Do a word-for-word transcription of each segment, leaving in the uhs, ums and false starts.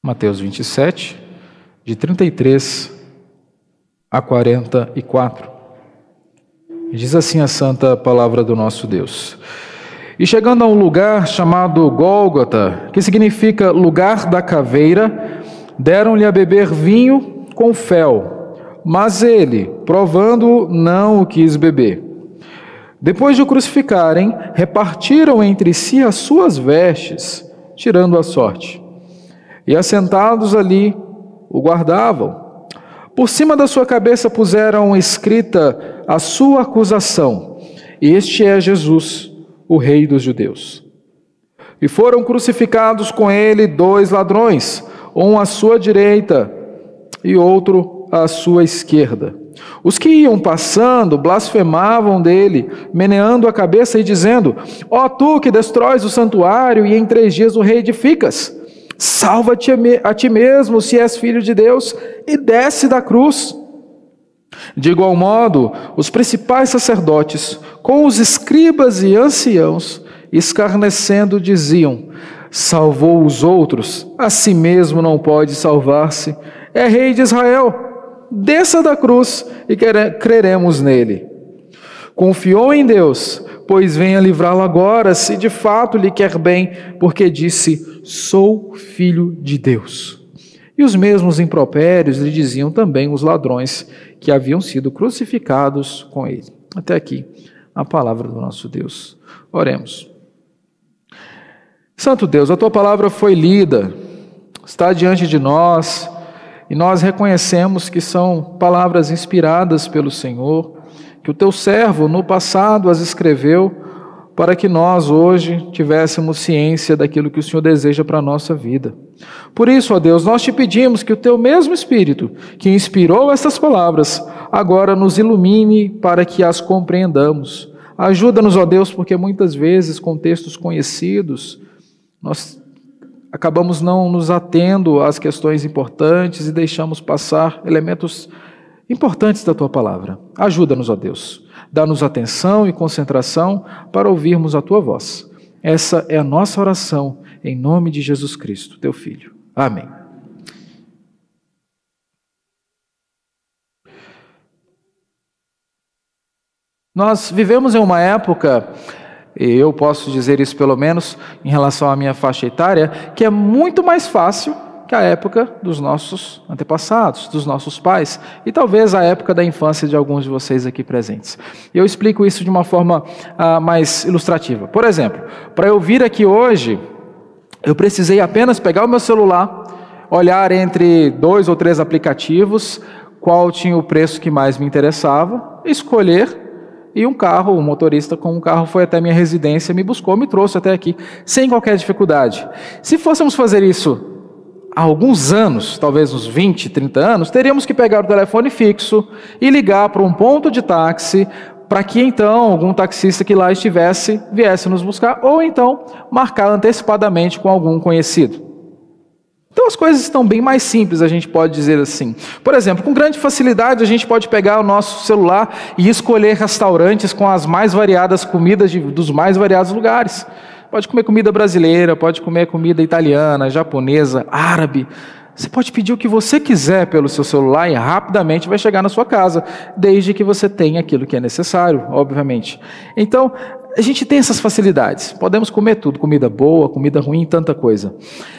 Mateus vinte e sete, de trinta e três a quarenta e quatro. Diz assim a santa palavra do nosso Deus. E chegando a um lugar chamado Gólgota, que significa lugar da caveira, deram-lhe a beber vinho com fel, mas ele, provando, não o quis beber. Depois de o crucificarem, repartiram entre si as suas vestes, tirando a sorte. E assentados ali, o guardavam. Por cima da sua cabeça puseram escrita a sua acusação: Este é Jesus, o Rei dos Judeus. E foram crucificados com ele dois ladrões, um à sua direita e outro à sua esquerda. Os que iam passando blasfemavam dele, meneando a cabeça e dizendo: Ó tu que destróis o santuário e em três dias o reedificas, salva-te a ti mesmo, se és filho de Deus, e desce da cruz. De igual modo, os principais sacerdotes, com os escribas e anciãos, escarnecendo, diziam: Salvou os outros, a si mesmo não pode salvar-se. É rei de Israel, desça da cruz e creremos nele. Confiou em Deus, pois venha livrá-lo agora, se de fato lhe quer bem, porque disse: Sou filho de Deus. E os mesmos impropérios lhe diziam também os ladrões que haviam sido crucificados com ele. Até aqui a palavra do nosso Deus. Oremos. Santo Deus, a tua palavra foi lida, está diante de nós, e nós reconhecemos que são palavras inspiradas pelo Senhor, que o teu servo no passado as escreveu para que nós hoje tivéssemos ciência daquilo que o Senhor deseja para a nossa vida. Por isso, ó Deus, nós te pedimos que o teu mesmo Espírito, que inspirou estas palavras, agora nos ilumine para que as compreendamos. Ajuda-nos, ó Deus, porque muitas vezes, com textos conhecidos, nós acabamos não nos atendo às questões importantes e deixamos passar elementos importantes da tua palavra. Ajuda-nos, ó Deus. Dá-nos atenção e concentração para ouvirmos a tua voz. Essa é a nossa oração, em nome de Jesus Cristo, teu Filho. Amém. Nós vivemos em uma época, e eu posso dizer isso pelo menos em relação à minha faixa etária, que é muito mais fácil que a época dos nossos antepassados, dos nossos pais, e talvez a época da infância de alguns de vocês aqui presentes. Eu explico isso de uma forma ah, mais ilustrativa. Por exemplo, para eu vir aqui hoje, eu precisei apenas pegar o meu celular, olhar entre dois ou três aplicativos, qual tinha o preço que mais me interessava, escolher, e um carro, um motorista com um carro foi até minha residência, me buscou, me trouxe até aqui, sem qualquer dificuldade. Se fôssemos fazer isso há alguns anos, talvez uns vinte, trinta anos, teríamos que pegar o telefone fixo e ligar para um ponto de táxi para que então algum taxista que lá estivesse viesse nos buscar, ou então marcar antecipadamente com algum conhecido. Então as coisas estão bem mais simples, a gente pode dizer assim. Por exemplo, com grande facilidade a gente pode pegar o nosso celular e escolher restaurantes com as mais variadas comidas de, dos mais variados lugares. Pode comer comida brasileira, pode comer comida italiana, japonesa, árabe. Você pode pedir o que você quiser pelo seu celular e rapidamente vai chegar na sua casa, desde que você tenha aquilo que é necessário, obviamente. Então, a gente tem essas facilidades. Podemos comer tudo, comida boa, comida ruim, tanta coisa.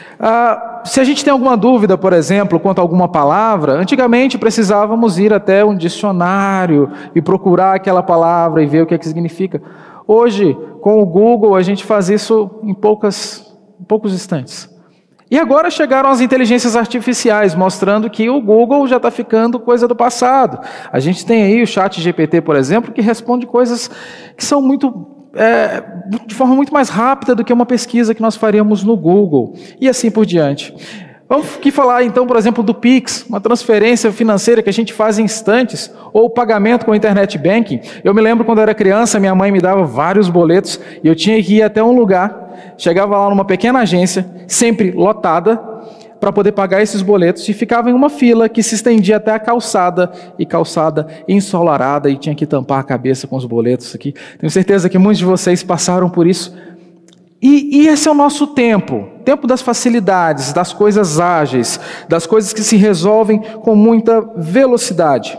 Ah, se a gente tem alguma dúvida, por exemplo, quanto a alguma palavra, antigamente precisávamos ir até um dicionário e procurar aquela palavra e ver o que é que significa. Hoje, com o Google, a gente faz isso em, poucas, em poucos instantes. E agora chegaram as inteligências artificiais, mostrando que o Google já está ficando coisa do passado. A gente tem aí o chat G P T, por exemplo, que responde coisas que são muito, é, de forma muito mais rápida do que uma pesquisa que nós faríamos no Google. E assim por diante. Vamos aqui falar então, por exemplo, do Pix, uma transferência financeira que a gente faz em instantes, ou pagamento com o Internet Banking. Eu me lembro quando eu era criança, minha mãe me dava vários boletos e eu tinha que ir até um lugar, chegava lá numa pequena agência, sempre lotada, para poder pagar esses boletos, e ficava em uma fila que se estendia até a calçada, e calçada ensolarada, e tinha que tampar a cabeça com os boletos aqui. Tenho certeza que muitos de vocês passaram por isso. E, e esse é o nosso tempo, tempo das facilidades, das coisas ágeis, das coisas que se resolvem com muita velocidade.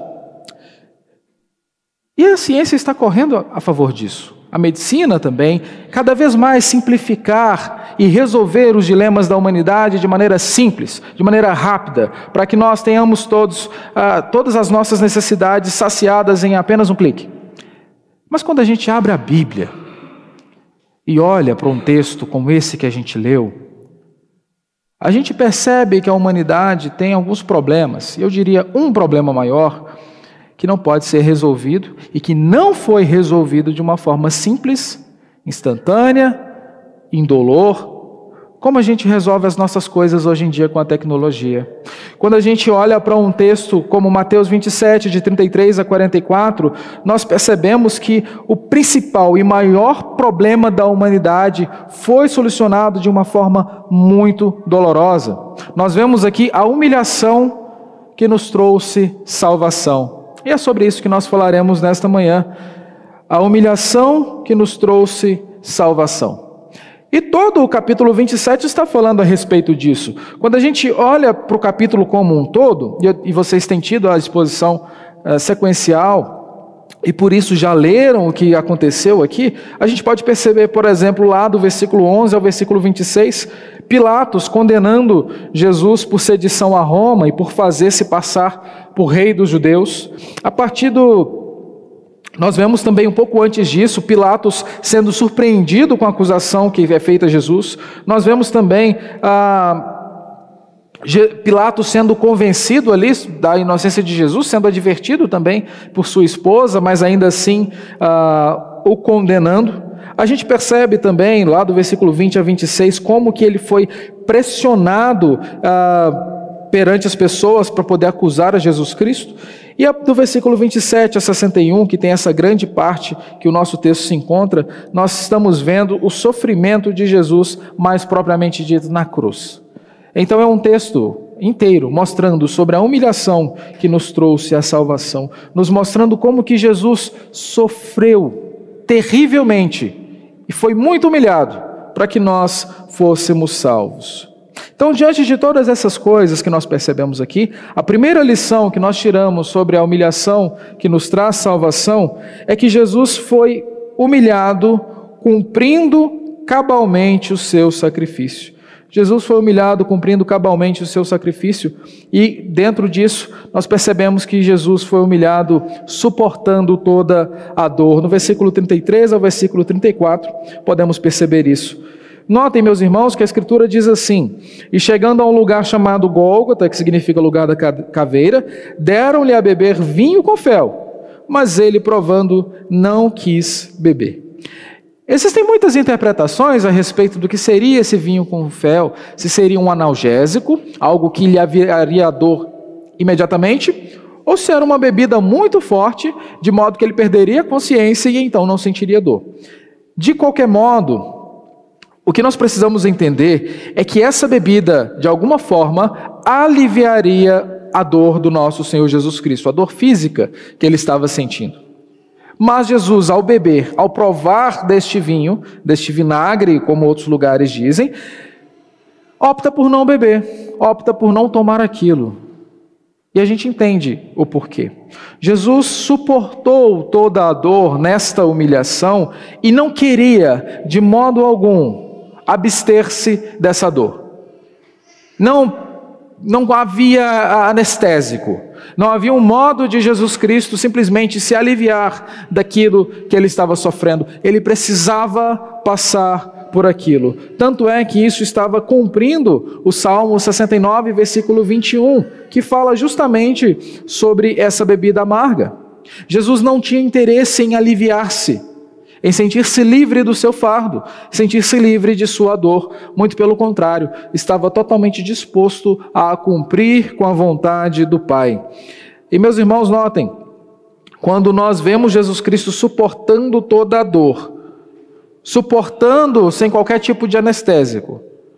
E a ciência está correndo a favor disso. A medicina também, cada vez mais simplificar e resolver os dilemas da humanidade de maneira simples, de maneira rápida, para que nós tenhamos todos, ah, todas as nossas necessidades saciadas em apenas um clique. Mas quando a gente abre a Bíblia e olha para um texto como esse que a gente leu, a gente percebe que a humanidade tem alguns problemas, eu diria um problema maior, que não pode ser resolvido e que não foi resolvido de uma forma simples, instantânea, indolor, como a gente resolve as nossas coisas hoje em dia com a tecnologia. Quando a gente olha para um texto como Mateus vinte e sete, de trinta e três a quarenta e quatro, nós percebemos que o principal e maior problema da humanidade foi solucionado de uma forma muito dolorosa. Nós vemos aqui a humilhação que nos trouxe salvação. E é sobre isso que nós falaremos nesta manhã, a humilhação que nos trouxe salvação. E todo o capítulo vinte e sete está falando a respeito disso. Quando a gente olha para o capítulo como um todo, e vocês têm tido a exposição uh, sequencial, e por isso já leram o que aconteceu aqui, a gente pode perceber, por exemplo, lá do versículo onze ao versículo vinte e seis, Pilatos condenando Jesus por sedição a Roma e por fazer-se passar por rei dos judeus. A partir do... Nós vemos também um pouco antes disso, Pilatos sendo surpreendido com a acusação que é feita a Jesus. Nós vemos também ah, Pilatos sendo convencido ali da inocência de Jesus, sendo advertido também por sua esposa, mas ainda assim ah, o condenando. A gente percebe também, lá do versículo vinte a vinte e seis, como que ele foi pressionado ah, perante as pessoas para poder acusar a Jesus Cristo. E do versículo vinte e sete a sessenta e um, que tem essa grande parte que o nosso texto se encontra, nós estamos vendo o sofrimento de Jesus, mais propriamente dito, na cruz. Então é um texto inteiro mostrando sobre a humilhação que nos trouxe a salvação, nos mostrando como que Jesus sofreu terrivelmente e foi muito humilhado para que nós fôssemos salvos. Então, diante de todas essas coisas que nós percebemos aqui, a primeira lição que nós tiramos sobre a humilhação que nos traz salvação é que Jesus foi humilhado cumprindo cabalmente o seu sacrifício. Jesus foi humilhado cumprindo cabalmente o seu sacrifício e dentro disso nós percebemos que Jesus foi humilhado suportando toda a dor. No versículo trinta e três ao versículo trinta e quatro podemos perceber isso. Notem, meus irmãos, que a Escritura diz assim: e chegando a um lugar chamado Gólgota, que significa lugar da caveira, deram-lhe a beber vinho com fel, mas ele, provando, não quis beber. Existem muitas interpretações a respeito do que seria esse vinho com fel, se seria um analgésico, algo que lhe aliviaria a dor imediatamente, ou se era uma bebida muito forte, de modo que ele perderia a consciência e então não sentiria dor. De qualquer modo, o que nós precisamos entender é que essa bebida, de alguma forma, aliviaria a dor do nosso Senhor Jesus Cristo, a dor física que ele estava sentindo. Mas Jesus, ao beber, ao provar deste vinho, deste vinagre, como outros lugares dizem, opta por não beber, opta por não tomar aquilo. E a gente entende o porquê. Jesus suportou toda a dor nesta humilhação e não queria, de modo algum, abster-se dessa dor. Não, não havia anestésico, não havia um modo de Jesus Cristo simplesmente se aliviar daquilo que ele estava sofrendo. Ele precisava passar por aquilo. Tanto é que isso estava cumprindo o Salmo sessenta e nove, versículo vinte e um, que fala justamente sobre essa bebida amarga. Jesus não tinha interesse em aliviar-se, em sentir-se livre do seu fardo, sentir-se livre de sua dor. Muito pelo contrário, estava totalmente disposto a cumprir com a vontade do Pai. E meus irmãos, notem, quando nós vemos Jesus Cristo suportando toda a dor, suportando sem qualquer tipo de anestésico,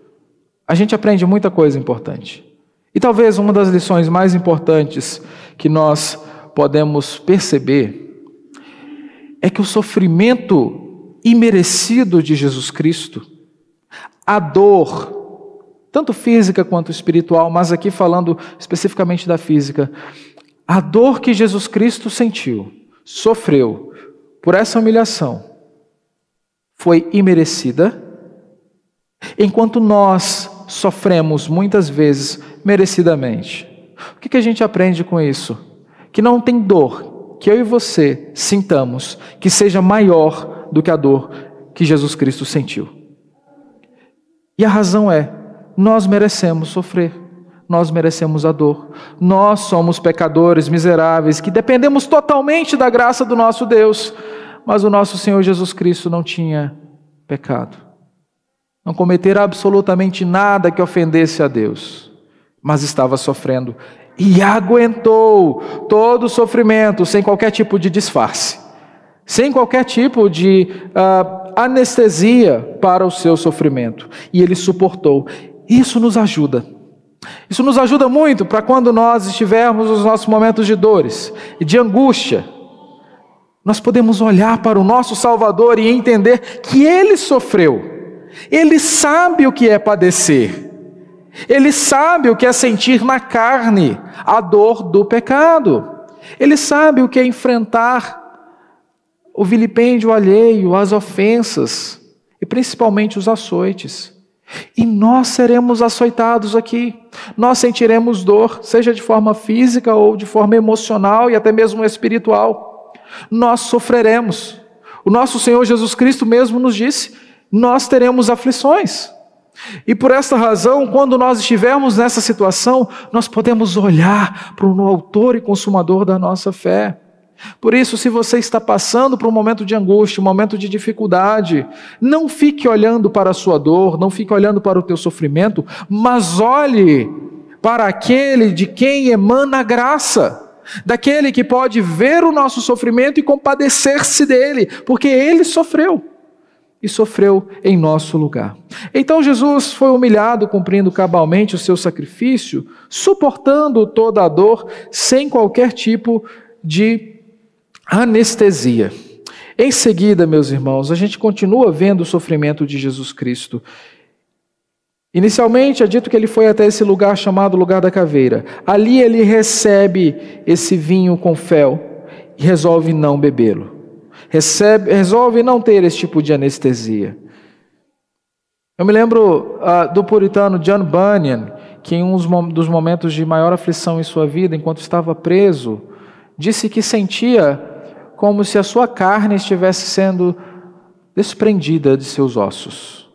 a gente aprende muita coisa importante. E talvez uma das lições mais importantes que nós podemos perceber é que o sofrimento imerecido de Jesus Cristo A dor, tanto física quanto espiritual, mas aqui falando especificamente da física, a dor que Jesus Cristo sentiu, sofreu por essa humilhação, foi imerecida, enquanto nós sofremos muitas vezes merecidamente. O que que a gente aprende com isso? Que não tem dor que eu e você sintamos que seja maior do que a dor que Jesus Cristo sentiu. E a razão é, nós merecemos sofrer, nós merecemos a dor, nós somos pecadores miseráveis que dependemos totalmente da graça do nosso Deus, mas o nosso Senhor Jesus Cristo não tinha pecado, não cometera absolutamente nada que ofendesse a Deus, mas estava sofrendo e aguentou todo o sofrimento sem qualquer tipo de disfarce, sem qualquer tipo de uh, anestesia para o seu sofrimento, e ele suportou. Isso nos ajuda, isso nos ajuda muito para quando nós estivermos nos nossos momentos de dores e de angústia, nós podemos olhar para o nosso Salvador e entender que Ele sofreu, Ele sabe o que é padecer, Ele sabe o que é sentir na carne a dor do pecado, Ele sabe o que é enfrentar o vilipêndio alheio, as ofensas e principalmente os açoites. E nós seremos açoitados aqui, nós sentiremos dor, seja de forma física ou de forma emocional e até mesmo espiritual. Nós sofreremos. O nosso Senhor Jesus Cristo mesmo nos disse, nós teremos aflições. E por esta razão, quando nós estivermos nessa situação, nós podemos olhar para o autor e consumador da nossa fé. Por isso, se você está passando por um momento de angústia, um momento de dificuldade, não fique olhando para a sua dor, não fique olhando para o teu sofrimento, mas olhe para aquele de quem emana a graça, daquele que pode ver o nosso sofrimento e compadecer-se dele, porque ele sofreu, e sofreu em nosso lugar. Então Jesus foi humilhado, cumprindo cabalmente o seu sacrifício, suportando toda a dor, sem qualquer tipo de anestesia. Em seguida, meus irmãos, a gente continua vendo o sofrimento de Jesus Cristo. Inicialmente é dito que ele foi até esse lugar chamado lugar da caveira. Ali ele recebe esse vinho com fel e resolve não bebê-lo. Recebe, resolve não ter esse tipo de anestesia. Eu me lembro uh, do puritano John Bunyan, que em um dos momentos de maior aflição em sua vida, enquanto estava preso, disse que sentia como se a sua carne estivesse sendo desprendida de seus ossos.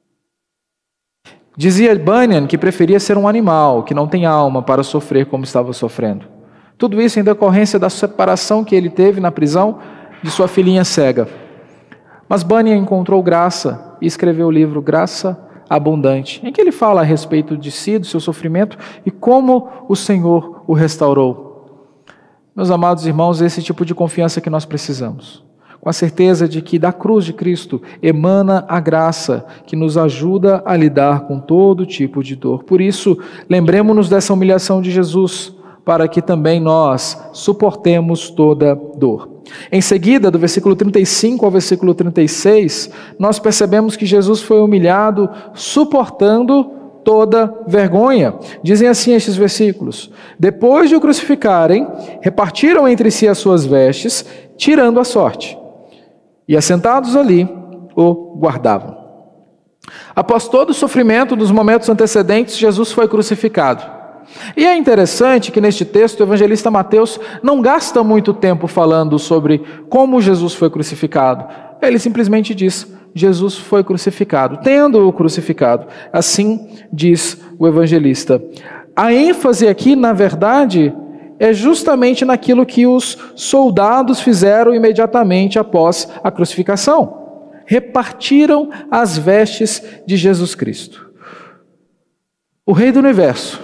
Dizia Bunyan que preferia ser um animal, que não tem alma para sofrer como estava sofrendo. Tudo isso em decorrência da separação que ele teve na prisão de sua filhinha cega. Mas Bunyan encontrou graça e escreveu o livro Graça Abundante, em que ele fala a respeito de si, do seu sofrimento e como o Senhor o restaurou. Meus amados irmãos, esse tipo de confiança que nós precisamos, com a certeza de que da cruz de Cristo emana a graça que nos ajuda a lidar com todo tipo de dor. Por isso, lembremos-nos dessa humilhação de Jesus, para que também nós suportemos toda dor. Em seguida, do versículo trinta e cinco ao versículo trinta e seis, nós percebemos que Jesus foi humilhado, suportando toda vergonha. Dizem assim estes versículos: depois de o crucificarem, repartiram entre si as suas vestes, tirando a sorte, e assentados ali, o guardavam. Após todo o sofrimento dos momentos antecedentes, Jesus foi crucificado. E é interessante que neste texto o evangelista Mateus não gasta muito tempo falando sobre como Jesus foi crucificado. Ele simplesmente diz: Jesus foi crucificado, tendo-o crucificado. Assim diz o evangelista. A ênfase aqui, na verdade, é justamente naquilo que os soldados fizeram imediatamente após a crucificação. Repartiram as vestes de Jesus Cristo. O Rei do Universo,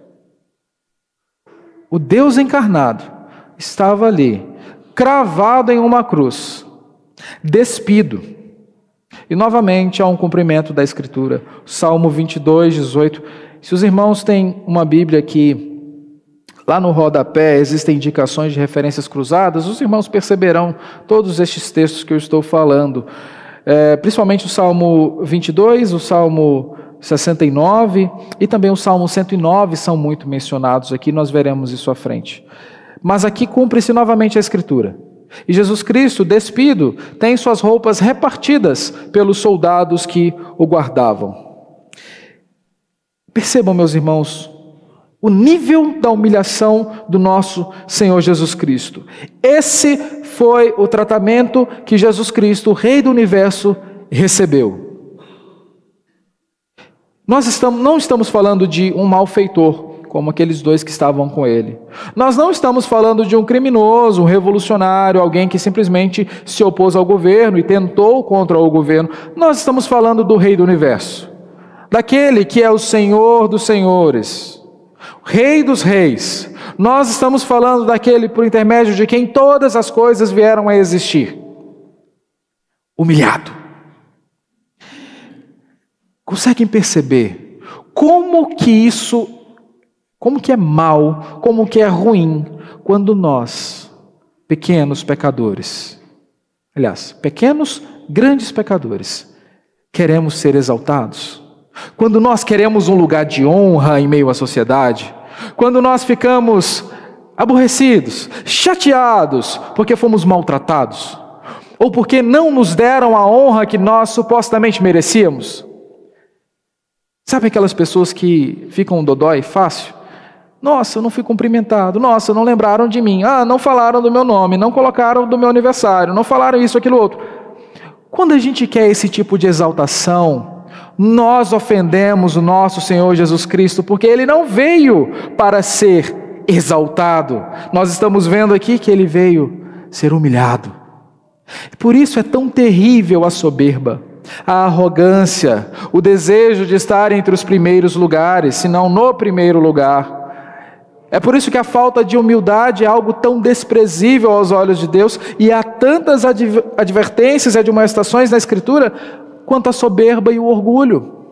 o Deus encarnado, estava ali, cravado em uma cruz, despido. E novamente há um cumprimento da Escritura. Salmo vinte e dois, dezoito. Se os irmãos têm uma Bíblia aqui, lá no rodapé existem indicações de referências cruzadas, os irmãos perceberão todos estes textos que eu estou falando. é, principalmente o Salmo vinte e dois, o Salmo sessenta e nove e também o Salmo cento e nove são muito mencionados aqui, nós veremos isso à frente. Mas aqui cumpre-se novamente a Escritura. E Jesus Cristo, despido, tem suas roupas repartidas pelos soldados que o guardavam. Percebam, meus irmãos, o nível da humilhação do nosso Senhor Jesus Cristo. Esse foi o tratamento que Jesus Cristo, o Rei do Universo, recebeu. Nós estamos, não estamos falando de um malfeitor, como aqueles dois que estavam com ele. Nós não estamos falando de um criminoso, um revolucionário, alguém que simplesmente se opôs ao governo e tentou contra o governo. Nós estamos falando do Rei do Universo, daquele que é o Senhor dos Senhores, Rei dos Reis. Nós estamos falando daquele por intermédio de quem todas as coisas vieram a existir. Humilhado. Conseguem perceber como que isso, como que é mal, como que é ruim, quando nós, pequenos pecadores, aliás, pequenos, grandes pecadores, queremos ser exaltados? Quando nós queremos um lugar de honra em meio à sociedade, quando nós ficamos aborrecidos, chateados, porque fomos maltratados, ou porque não nos deram a honra que nós supostamente merecíamos. Sabe aquelas pessoas que ficam dodói fácil? Nossa, eu não fui cumprimentado, nossa, não lembraram de mim, ah, não falaram do meu nome, não colocaram do meu aniversário, não falaram isso, aquilo, outro. Quando a gente quer esse tipo de exaltação, nós ofendemos o nosso Senhor Jesus Cristo, porque Ele não veio para ser exaltado. Nós estamos vendo aqui que Ele veio ser humilhado. Por isso é tão terrível a soberba, a arrogância, o desejo de estar entre os primeiros lugares, se não no primeiro lugar. É por isso que a falta de humildade é algo tão desprezível aos olhos de Deus, e há tantas advertências e admoestações na Escritura quanto a soberba e o orgulho.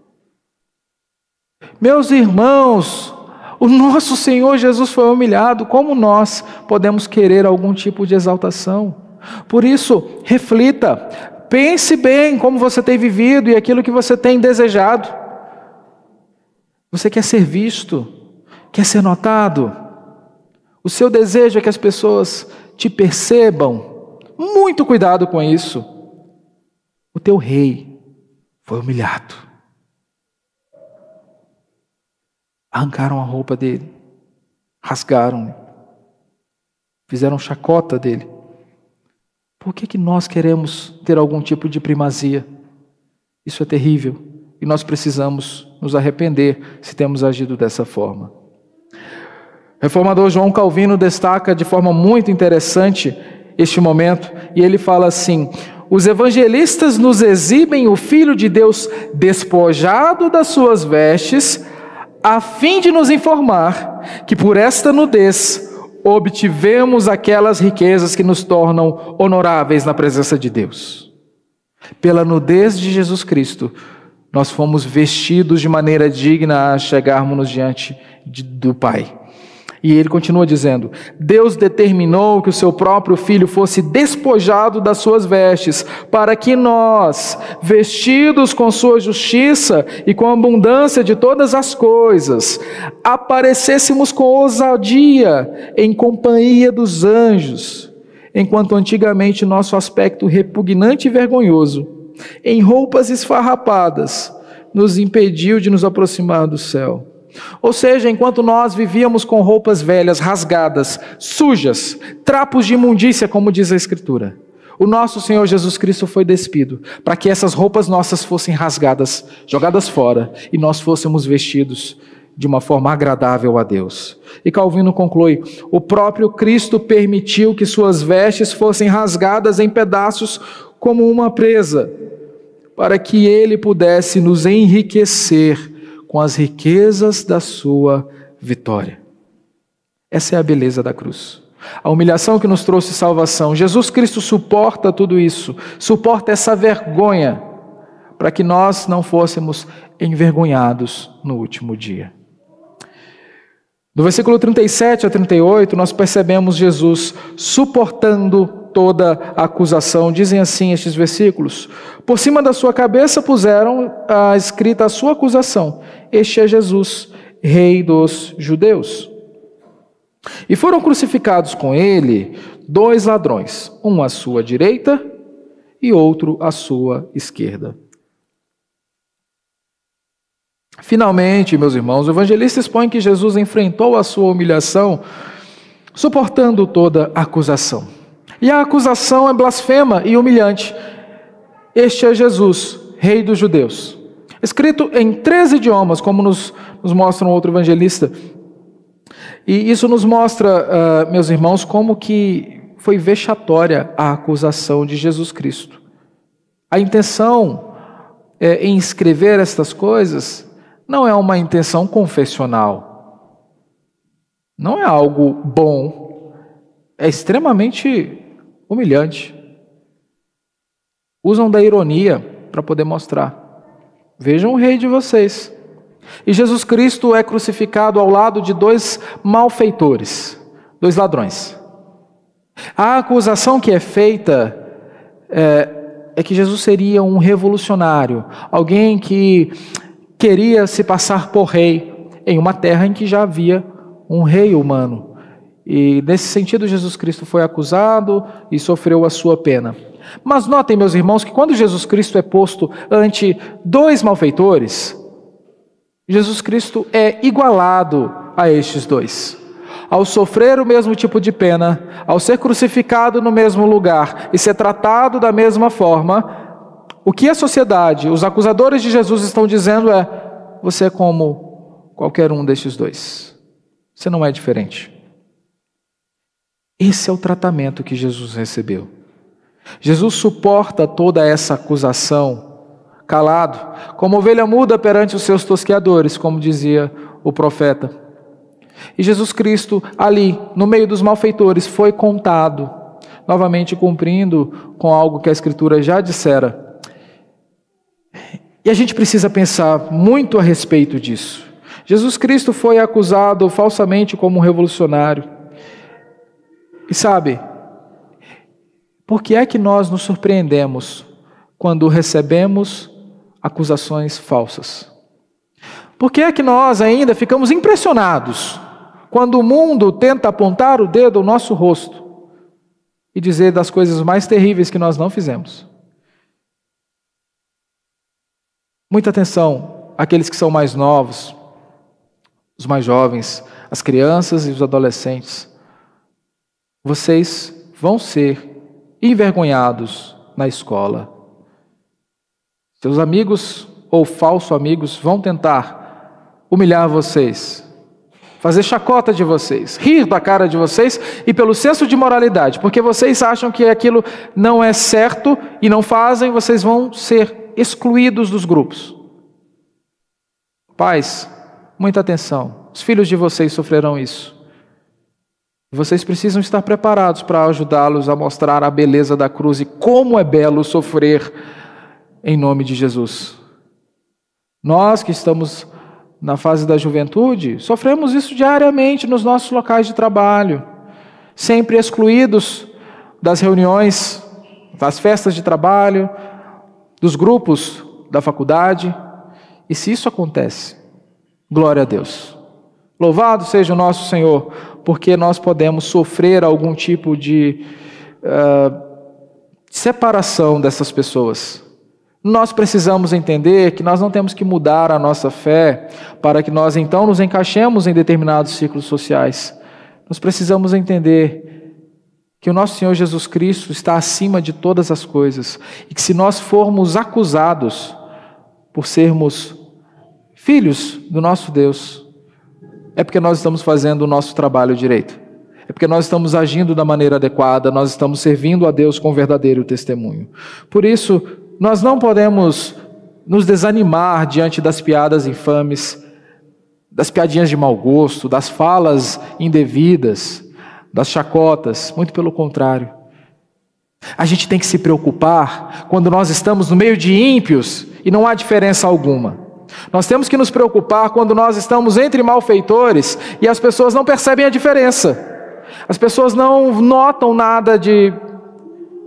Meus irmãos, o nosso Senhor Jesus foi humilhado, como nós podemos querer algum tipo de exaltação? Por isso, reflita, pense bem como você tem vivido e aquilo que você tem desejado. Você quer ser visto? Quer ser notado? O seu desejo é que as pessoas te percebam? Muito cuidado com isso. O teu rei foi humilhado. Arrancaram a roupa dele, rasgaram, fizeram chacota dele. Por que que nós queremos ter algum tipo de primazia? Isso é terrível e nós precisamos nos arrepender se temos agido dessa forma. O reformador João Calvino destaca de forma muito interessante este momento, e ele fala assim: os evangelistas nos exibem o Filho de Deus despojado das suas vestes, a fim de nos informar que por esta nudez obtivemos aquelas riquezas que nos tornam honoráveis na presença de Deus. Pela nudez de Jesus Cristo, nós fomos vestidos de maneira digna a chegarmos diante de, do Pai. E ele continua dizendo: Deus determinou que o seu próprio Filho fosse despojado das suas vestes, para que nós, vestidos com sua justiça e com a abundância de todas as coisas, aparecêssemos com ousadia em companhia dos anjos, enquanto antigamente nosso aspecto repugnante e vergonhoso, em roupas esfarrapadas, nos impediu de nos aproximar do céu. Ou seja, enquanto nós vivíamos com roupas velhas, rasgadas, sujas, trapos de imundícia, como diz a Escritura, o nosso Senhor Jesus Cristo foi despido, para que essas roupas nossas fossem rasgadas, jogadas fora, e nós fôssemos vestidos de uma forma agradável a Deus. E Calvino conclui: o próprio Cristo permitiu que suas vestes fossem rasgadas em pedaços como uma presa, para que Ele pudesse nos enriquecer com as riquezas da sua vitória. Essa é a beleza da cruz. A humilhação que nos trouxe salvação. Jesus Cristo suporta tudo isso, suporta essa vergonha, para que nós não fôssemos envergonhados no último dia. Do versículo trinta e sete a trinta e oito, nós percebemos Jesus suportando toda a acusação. Dizem assim estes versículos: por cima da sua cabeça puseram a escrita a sua acusação: este é Jesus, Rei dos Judeus. E foram crucificados com ele dois ladrões, um à sua direita e outro à sua esquerda. Finalmente, meus irmãos, o evangelista expõe que Jesus enfrentou a sua humilhação, suportando toda a acusação. E a acusação é blasfema e humilhante. Este é Jesus, Rei dos Judeus. Escrito em três idiomas, como nos, nos mostra um outro evangelista. E isso nos mostra, uh, meus irmãos, como que foi vexatória a acusação de Jesus Cristo. A intenção é, em escrever estas coisas não é uma intenção confessional. Não é algo bom. É extremamente humilhante. Usam da ironia para poder mostrar. Vejam o rei de vocês. E Jesus Cristo é crucificado ao lado de dois malfeitores, dois ladrões. A acusação que é feita é, é que Jesus seria um revolucionário, alguém que queria se passar por rei em uma terra em que já havia um rei humano. E nesse sentido Jesus Cristo foi acusado e sofreu a sua pena. Mas notem, meus irmãos, que quando Jesus Cristo é posto ante dois malfeitores, Jesus Cristo é igualado a estes dois. Ao sofrer o mesmo tipo de pena, ao ser crucificado no mesmo lugar e ser tratado da mesma forma, o que a sociedade, os acusadores de Jesus estão dizendo é: você é como qualquer um destes dois. Você não é diferente. Esse é o tratamento que Jesus recebeu. Jesus suporta toda essa acusação calado, como ovelha muda perante os seus tosqueadores, como dizia o profeta. E Jesus Cristo, ali, no meio dos malfeitores, foi contado, novamente cumprindo com algo que a Escritura já dissera. E a gente precisa pensar muito a respeito disso. Jesus Cristo foi acusado falsamente como um revolucionário. E sabe, por que é que nós nos surpreendemos quando recebemos acusações falsas? Por que é que nós ainda ficamos impressionados quando o mundo tenta apontar o dedo ao nosso rosto e dizer das coisas mais terríveis que nós não fizemos? Muita atenção àqueles que são mais novos, os mais jovens, as crianças e os adolescentes. Vocês vão ser envergonhados na escola. Seus amigos ou falsos amigos vão tentar humilhar vocês, fazer chacota de vocês, rir da cara de vocês e pelo senso de moralidade, porque vocês acham que aquilo não é certo e não fazem, vocês vão ser excluídos dos grupos. Pais, muita atenção, os filhos de vocês sofrerão isso. Vocês precisam estar preparados para ajudá-los a mostrar a beleza da cruz e como é belo sofrer em nome de Jesus. Nós que estamos na fase da juventude, sofremos isso diariamente nos nossos locais de trabalho, sempre excluídos das reuniões, das festas de trabalho, dos grupos da faculdade. E se isso acontece, glória a Deus. Louvado seja o nosso Senhor, porque nós podemos sofrer algum tipo de uh, separação dessas pessoas. Nós precisamos entender que nós não temos que mudar a nossa fé para que nós então nos encaixemos em determinados ciclos sociais. Nós precisamos entender que o nosso Senhor Jesus Cristo está acima de todas as coisas e que se nós formos acusados por sermos filhos do nosso Deus, é porque nós estamos fazendo o nosso trabalho direito. É porque nós estamos agindo da maneira adequada, nós estamos servindo a Deus com verdadeiro testemunho. Por isso, nós não podemos nos desanimar diante das piadas infames, das piadinhas de mau gosto, das falas indevidas, das chacotas. Muito pelo contrário. A gente tem que se preocupar quando nós estamos no meio de ímpios e não há diferença alguma. Nós temos que nos preocupar quando nós estamos entre malfeitores e as pessoas não percebem a diferença. As pessoas não notam nada de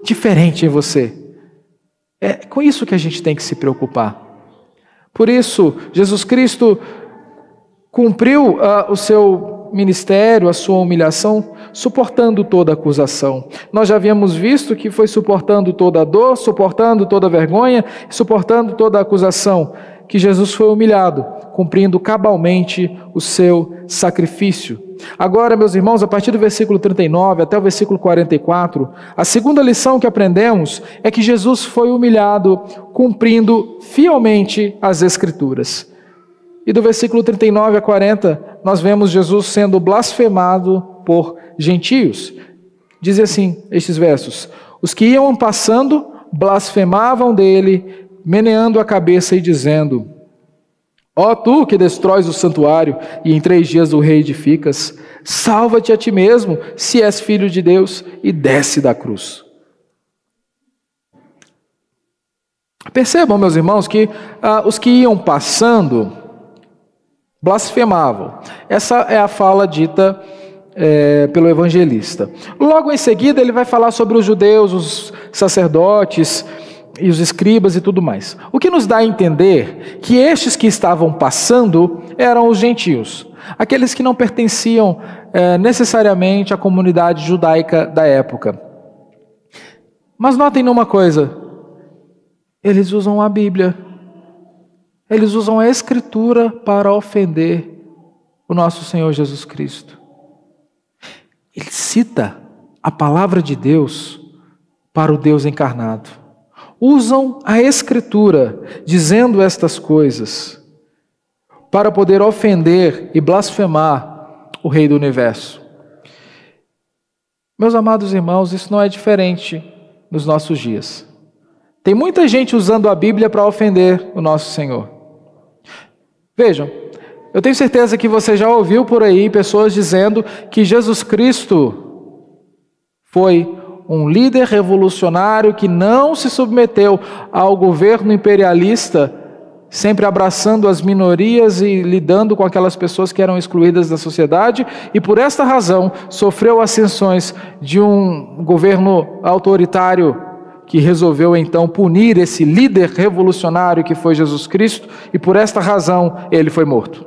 diferente em você. É com isso que a gente tem que se preocupar. Por isso, Jesus Cristo cumpriu uh, o seu ministério, a sua humilhação, suportando toda acusação. Nós já havíamos visto que foi suportando toda a dor, suportando toda a vergonha, suportando toda a acusação, que Jesus foi humilhado, cumprindo cabalmente o seu sacrifício. Agora, meus irmãos, a partir do versículo trinta e nove até o versículo quarenta e quatro, a segunda lição que aprendemos é que Jesus foi humilhado, cumprindo fielmente as Escrituras. E do versículo trinta e nove a quarenta, nós vemos Jesus sendo blasfemado por gentios. Diz assim, estes versos: os que iam passando blasfemavam dele, meneando a cabeça e dizendo: ó tu que destróis o santuário e em três dias o reedificas, salva-te a ti mesmo, se és filho de Deus, e desce da cruz. Percebam, meus irmãos, que ah, os que iam passando blasfemavam. Essa é a fala dita é, pelo evangelista. Logo em seguida ele vai falar sobre os judeus, os sacerdotes e os escribas e tudo mais. O que nos dá a entender que estes que estavam passando eram os gentios, aqueles que não pertenciam é, necessariamente à comunidade judaica da época. Mas notem uma coisa, eles usam a Bíblia, eles usam a Escritura para ofender o nosso Senhor Jesus Cristo. Ele cita a palavra de Deus para o Deus encarnado. Usam a Escritura, dizendo estas coisas, para poder ofender e blasfemar o Rei do Universo. Meus amados irmãos, isso não é diferente nos nossos dias. Tem muita gente usando a Bíblia para ofender o nosso Senhor. Vejam, eu tenho certeza que você já ouviu por aí pessoas dizendo que Jesus Cristo foi um líder revolucionário que não se submeteu ao governo imperialista, sempre abraçando as minorias e lidando com aquelas pessoas que eram excluídas da sociedade, e por esta razão sofreu ascensões de um governo autoritário que resolveu então punir esse líder revolucionário que foi Jesus Cristo, e por esta razão ele foi morto.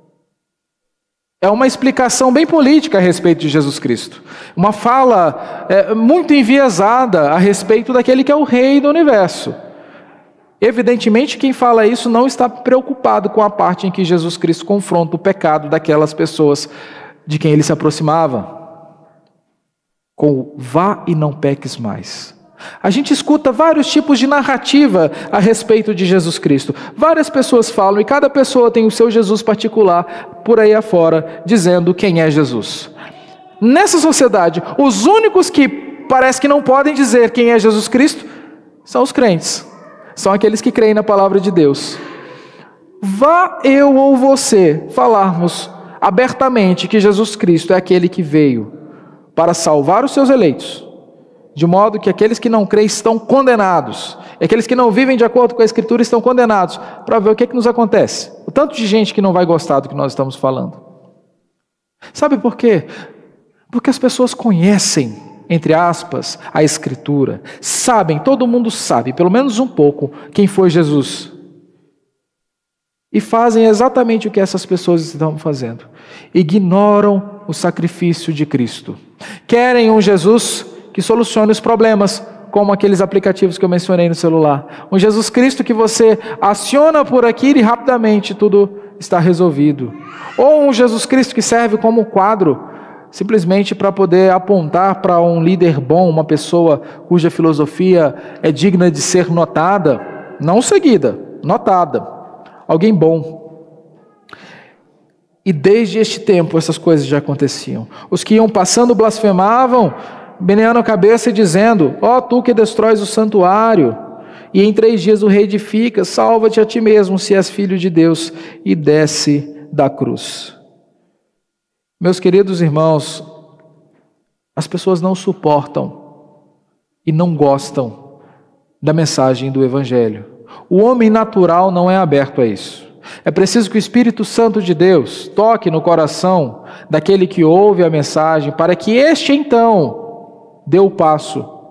É uma explicação bem política a respeito de Jesus Cristo. Uma fala é, muito enviesada a respeito daquele que é o Rei do Universo. Evidentemente, quem fala isso não está preocupado com a parte em que Jesus Cristo confronta o pecado daquelas pessoas de quem ele se aproximava. Com o vá e não peques mais. A gente escuta vários tipos de narrativa a respeito de Jesus Cristo. Várias pessoas falam e cada pessoa tem o seu Jesus particular por aí afora, dizendo quem é Jesus. Nessa sociedade, os únicos que parece que não podem dizer quem é Jesus Cristo são os crentes. São aqueles que creem na palavra de Deus. Vá eu ou você falarmos abertamente que Jesus Cristo é aquele que veio para salvar os seus eleitos, de modo que aqueles que não creem estão condenados, e aqueles que não vivem de acordo com a Escritura estão condenados, para ver o que, que nos acontece. O tanto de gente que não vai gostar do que nós estamos falando. Sabe por quê? Porque as pessoas conhecem, entre aspas, a Escritura, sabem, todo mundo sabe, pelo menos um pouco, quem foi Jesus. E fazem exatamente o que essas pessoas estão fazendo. Ignoram o sacrifício de Cristo. Querem um Jesus que solucione os problemas, como aqueles aplicativos que eu mencionei no celular. Um Jesus Cristo que você aciona por aqui e rapidamente tudo está resolvido. Ou um Jesus Cristo que serve como quadro, simplesmente para poder apontar para um líder bom, uma pessoa cuja filosofia é digna de ser notada, não seguida, notada. Alguém bom. E desde este tempo essas coisas já aconteciam. Os que iam passando blasfemavam, meneando a cabeça e dizendo: ó tu que destróis o santuário, e em três dias o reedificas, salva-te a ti mesmo, se és filho de Deus, e desce da cruz. Meus queridos irmãos, as pessoas não suportam e não gostam da mensagem do Evangelho. O homem natural não é aberto a isso. É preciso que o Espírito Santo de Deus toque no coração daquele que ouve a mensagem, para que este então dê o passo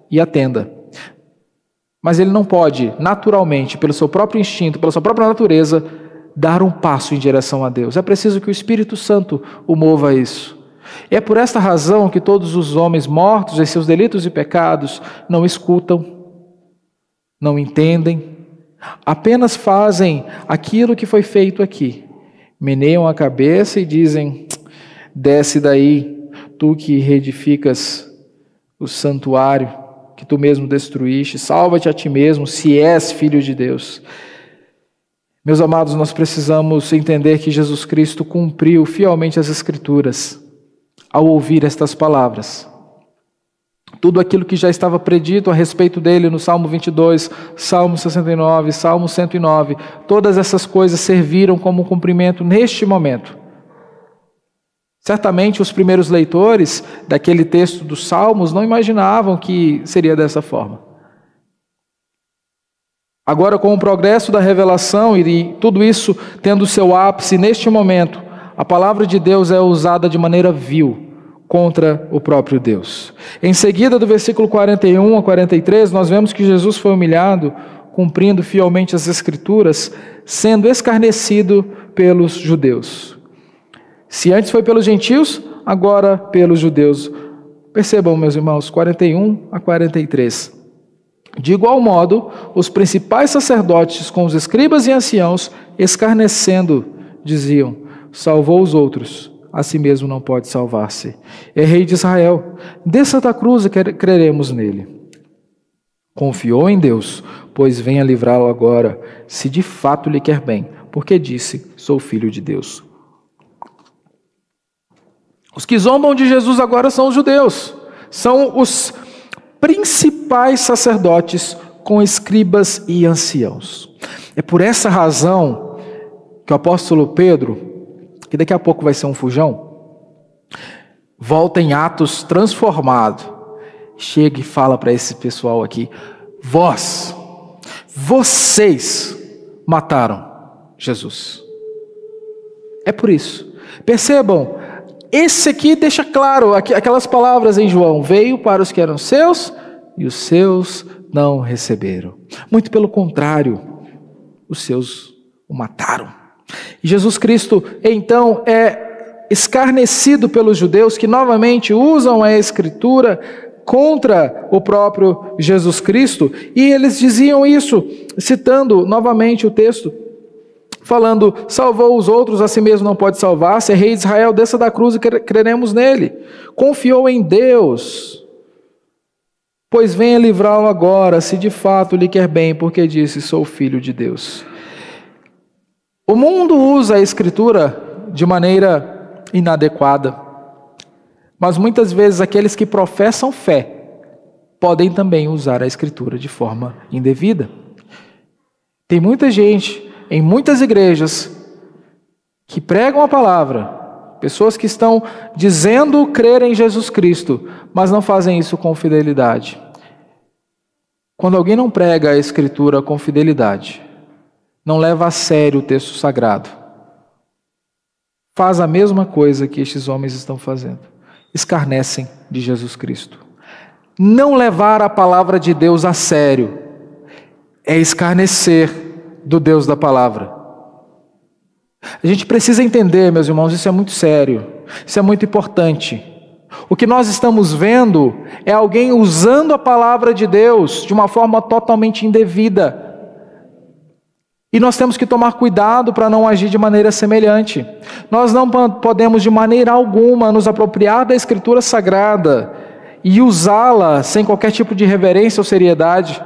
e atenda. Mas ele não pode, naturalmente, pelo seu próprio instinto, pela sua própria natureza, dar um passo em direção a Deus. É preciso que o Espírito Santo o mova a isso. E é por esta razão que todos os homens mortos em seus delitos e pecados não escutam, não entendem, apenas fazem aquilo que foi feito aqui. Meneiam a cabeça e dizem: desce daí, tu que reedificas o santuário que tu mesmo destruíste, salva-te a ti mesmo, se és filho de Deus. Meus amados, nós precisamos entender que Jesus Cristo cumpriu fielmente as Escrituras ao ouvir estas palavras. Tudo aquilo que já estava predito a respeito dele no Salmo vinte e dois, Salmo sessenta e nove, Salmo cento e nove, todas essas coisas serviram como cumprimento neste momento. Certamente os primeiros leitores daquele texto dos Salmos não imaginavam que seria dessa forma. Agora, com o progresso da revelação e tudo isso tendo seu ápice neste momento, a palavra de Deus é usada de maneira vil contra o próprio Deus. Em seguida, do versículo quarenta e um a quarenta e três, nós vemos que Jesus foi humilhado, cumprindo fielmente as Escrituras, sendo escarnecido pelos judeus. Se antes foi pelos gentios, agora pelos judeus. Percebam, meus irmãos, quarenta e um a quarenta e três. De igual modo, os principais sacerdotes com os escribas e anciãos, escarnecendo, diziam: salvou os outros, a si mesmo não pode salvar-se. É rei de Israel, desça da cruz e creremos nele. Confiou em Deus, pois venha livrá-lo agora, se de fato lhe quer bem, porque disse: sou filho de Deus. Os que zombam de Jesus agora são os judeus, são os principais sacerdotes com escribas e anciãos. É por essa razão que o apóstolo Pedro, que daqui a pouco vai ser um fujão, volta em Atos transformado, chega e fala para esse pessoal aqui: vós, vocês mataram Jesus. É por isso. Percebam, esse aqui deixa claro aquelas palavras em João: veio para os que eram seus e os seus não receberam. Muito pelo contrário, os seus o mataram. E Jesus Cristo, então, é escarnecido pelos judeus que novamente usam a Escritura contra o próprio Jesus Cristo, e eles diziam isso, citando novamente o texto, falando: salvou os outros, a si mesmo não pode salvar-se, é rei de Israel, desça da cruz e creremos nele. Confiou em Deus, pois venha livrá-lo agora, se de fato lhe quer bem, porque disse: sou filho de Deus. O mundo usa a Escritura de maneira inadequada, mas muitas vezes aqueles que professam fé podem também usar a Escritura de forma indevida. Tem muita gente em muitas igrejas que pregam a palavra, pessoas que estão dizendo crer em Jesus Cristo, mas não fazem isso com fidelidade. Quando alguém não prega a Escritura com fidelidade, não leva a sério o texto sagrado, faz a mesma coisa que estes homens estão fazendo, escarnecem de Jesus Cristo. Não levar a palavra de Deus a sério é escarnecer do Deus da palavra. A gente precisa entender, meus irmãos, isso é muito sério, isso é muito importante. O que nós estamos vendo é alguém usando a palavra de Deus de uma forma totalmente indevida. E nós temos que tomar cuidado para não agir de maneira semelhante. Nós não podemos de maneira alguma nos apropriar da Escritura Sagrada e usá-la sem qualquer tipo de reverência ou seriedade,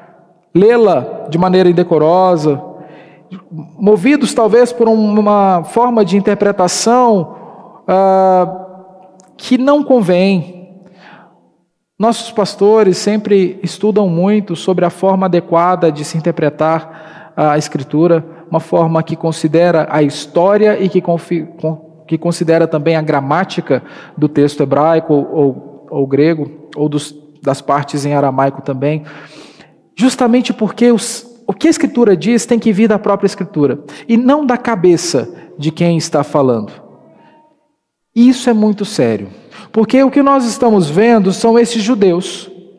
lê-la de maneira indecorosa, movidos talvez por uma forma de interpretação uh, que não convém. Nossos pastores sempre estudam muito sobre a forma adequada de se interpretar a Escritura, uma forma que considera a história e que, confi, que considera também a gramática do texto hebraico ou, ou, ou grego, ou dos, das partes em aramaico também, justamente porque os, o que a Escritura diz tem que vir da própria Escritura, e não da cabeça de quem está falando. E isso é muito sério, porque o que nós estamos vendo são esses judeus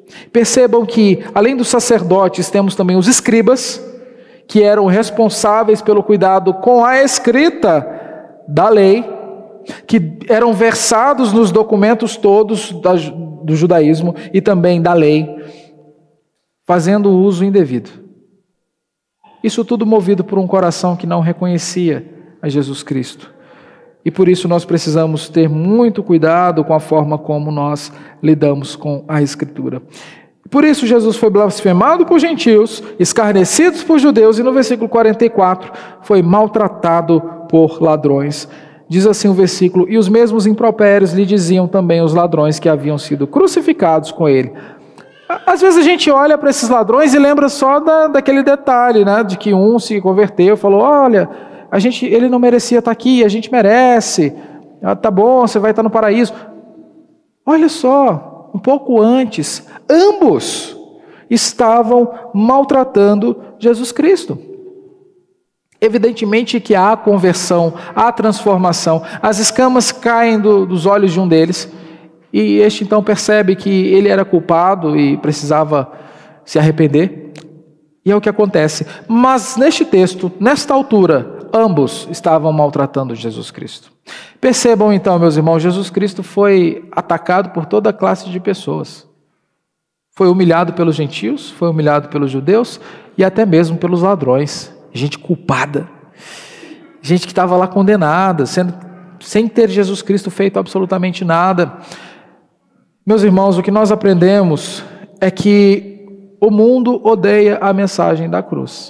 Percebam que, além dos sacerdotes, temos também os escribas, que eram responsáveis pelo cuidado com a escrita da lei, que eram versados nos documentos todos da, do judaísmo e também da lei, fazendo uso indevido. Isso tudo movido por um coração que não reconhecia a Jesus Cristo. E por isso nós precisamos ter muito cuidado com a forma como nós lidamos com a Escritura. Por isso Jesus foi blasfemado por gentios, escarnecido por judeus, e no versículo quarenta e quatro foi maltratado por ladrões. Diz assim o versículo: e os mesmos impropérios lhe diziam também os ladrões que haviam sido crucificados com ele. Às vezes a gente olha para esses ladrões e lembra só da, daquele detalhe, né, de que um se converteu e falou: olha, a gente, ele não merecia estar aqui, a gente merece, ah, tá bom, você vai estar no paraíso. Olha só, um pouco antes, ambos estavam maltratando Jesus Cristo. Evidentemente que há conversão, há transformação, as escamas caem do, dos olhos de um deles, e este então percebe que ele era culpado e precisava se arrepender, e é o que acontece. Mas neste texto, nesta altura, ambos estavam maltratando Jesus Cristo. Percebam então, meus irmãos, Jesus Cristo foi atacado por toda classe de pessoas. Foi humilhado pelos gentios, foi humilhado pelos judeus e até mesmo pelos ladrões. Gente culpada, gente que estava lá condenada, sendo, sem ter Jesus Cristo feito absolutamente nada. Meus irmãos, o que nós aprendemos é que o mundo odeia a mensagem da cruz.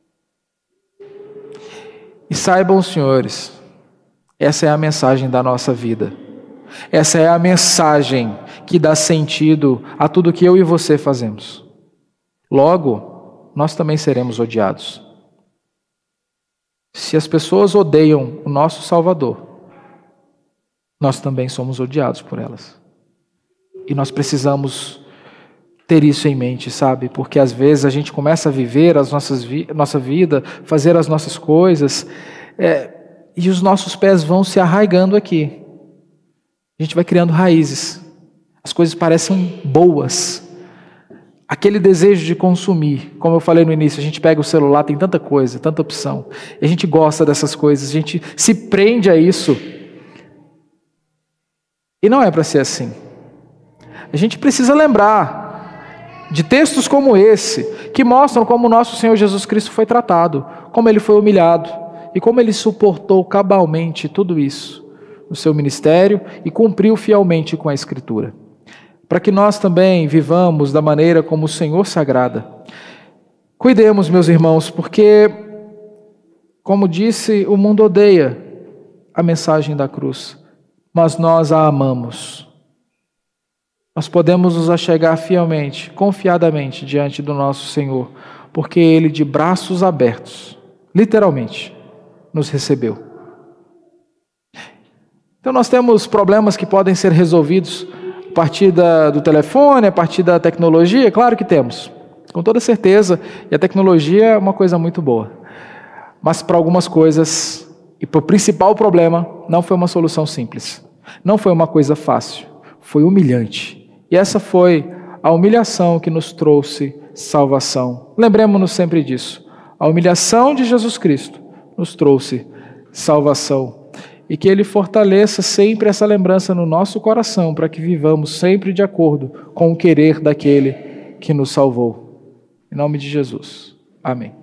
E saibam, senhores, essa é a mensagem da nossa vida. Essa é a mensagem que dá sentido a tudo que eu e você fazemos. Logo, nós também seremos odiados. Se as pessoas odeiam o nosso Salvador, nós também somos odiados por elas. E nós precisamos ter isso em mente, sabe? Porque às vezes a gente começa a viver as nossas vi- nossa vida, fazer as nossas coisas, é, e os nossos pés vão se arraigando aqui. A gente vai criando raízes. As coisas parecem boas. Aquele desejo de consumir, como eu falei no início, a gente pega o celular, tem tanta coisa, tanta opção, e a gente gosta dessas coisas, a gente se prende a isso. E não é para ser assim. A gente precisa lembrar de textos como esse, que mostram como o nosso Senhor Jesus Cristo foi tratado, como ele foi humilhado, e como ele suportou cabalmente tudo isso no seu ministério e cumpriu fielmente com a Escritura. Para que nós também vivamos da maneira como o Senhor se agrada. Cuidemos, meus irmãos, porque, como disse, o mundo odeia a mensagem da cruz, mas nós a amamos. Nós podemos nos achegar fielmente, confiadamente diante do nosso Senhor, porque Ele, de braços abertos, literalmente, nos recebeu. Então nós temos problemas que podem ser resolvidos a partir da, do telefone, a partir da tecnologia? Claro que temos, com toda certeza, e a tecnologia é uma coisa muito boa. Mas para algumas coisas, e para o principal problema, não foi uma solução simples. Não foi uma coisa fácil, foi humilhante. E essa foi a humilhação que nos trouxe salvação. Lembremos-nos sempre disso. A humilhação de Jesus Cristo nos trouxe salvação. E que Ele fortaleça sempre essa lembrança no nosso coração, para que vivamos sempre de acordo com o querer daquele que nos salvou. Em nome de Jesus. Amém.